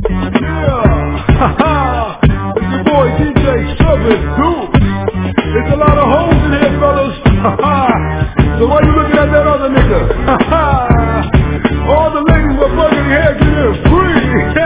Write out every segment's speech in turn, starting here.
Yeah, it's your boy DJ Service, dude. There's a lot of hoes in here, fellas. So why you looking at that other nigga? All the ladies with fucking hair get in free.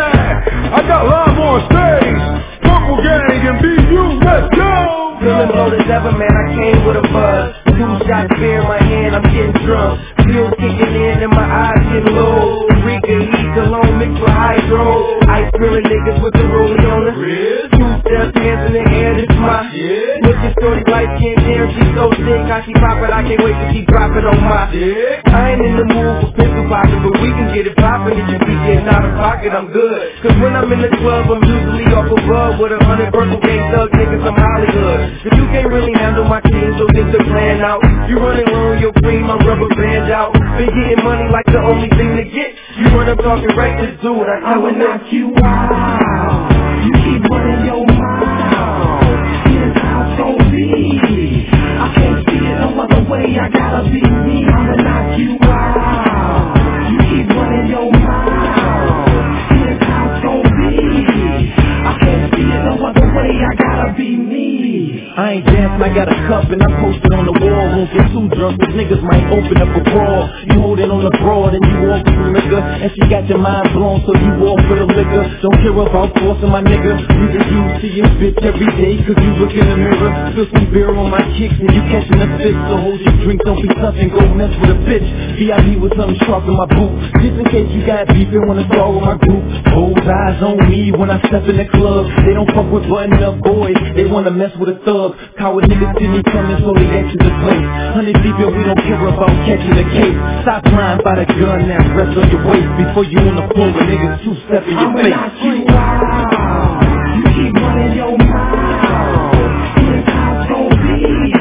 I got live on stage. Purple Gang and BU, let's go. Feeling low as ever, man, I came with a buzz. 2 shots beer in my hand, I'm getting drunk. Feels kicking in and my eyes getting low. Rika, heat, cologne mixed with hydro. Ice grilling niggas with the rollie on us. 2 steps, hands in the air, this my looking shorty, light skin, damn, she's so sick. How she pop it, I can't wait till she drop it on my I ain't in the mood for pistol popping, but we can get it poppin'. If you be getting out of pocket, I'm good. Cause when I'm in the club, I'm usually off a bug with 100 Purple Gang thug niggas from Hollywood. But you can't really handle my team, so get the plan out. You running low on your cream, I'm rubber band out. Been getting money like the only thing to get. You run up talking reckless, dude, I will knock you out. You keep running your mouth. Here's how it's gon' be. I can't see it no other way, I gotta be me. I'ma knock you out. You keep running your mouth. Here's how it's gon' be. I can't see it no other way, I gotta be me. I ain't dancing, I got a cup and I posted on the wall. Won't get too drunk, cause niggas might open up a brawl. You holding on the broad and you walk with the liquor, and she got your mind blown, so you walk for the liquor. Don't care about forcing my nigga. You can use to your bitch every day, cause you look in the mirror. Spill some beer on my kicks and you catching a fit. So hold your drink, don't be tough and go mess with a bitch. VIP with something sharp in my boot, just in case you got beef and wanna start with my group. Hold eyes on me when I step in the club. They don't fuck with button up boys, they wanna mess with a thug. Coward niggas see me coming, so they exit the place. 100 deep and we don't care about catching the case. Stop lying by the gun, now rest on your waist. Before you on the floor with niggas 2-step in your face. Knock you out. You keep running your mouth. Here's how it's gon' be.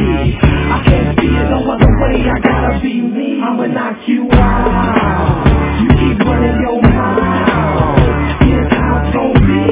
I can't see it no other way, I gotta be me. I'ma knock you out. You keep running your mouth. Here's how it's gon' be.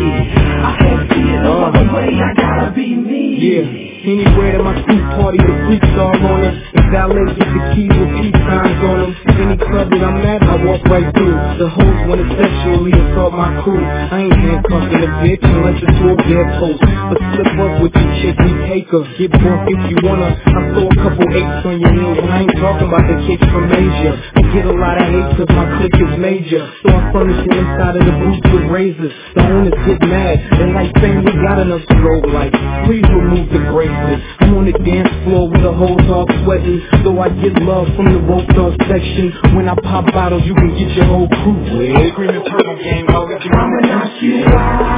I can't see it no other way, I gotta be me. Yeah, anywhere that my street party, the freaks are on us. The valet get the keys with peace signs on them. Any club that I'm at, I walk right through. The hoes wanna sexually assault my crew. I ain't handcuffing a bitch unless it's to a bedpost. But slip up with your chick, we take her. Get drunk if you wanna. I throw a couple eights on your meals, and I ain't talking about the kicks from Asia. I get a lot of hate cause my clique is major. So I furnish the inside of the booth with razors. The owners get mad, they like saying we got enough strobe lights. Please remove the bracelet. I'm on the dance floor with the whole dog sweating. So I get love from the rope dog section. When I pop bottles, you can get your whole crew wet. Screaming Purple Gang, I'ma knock you out.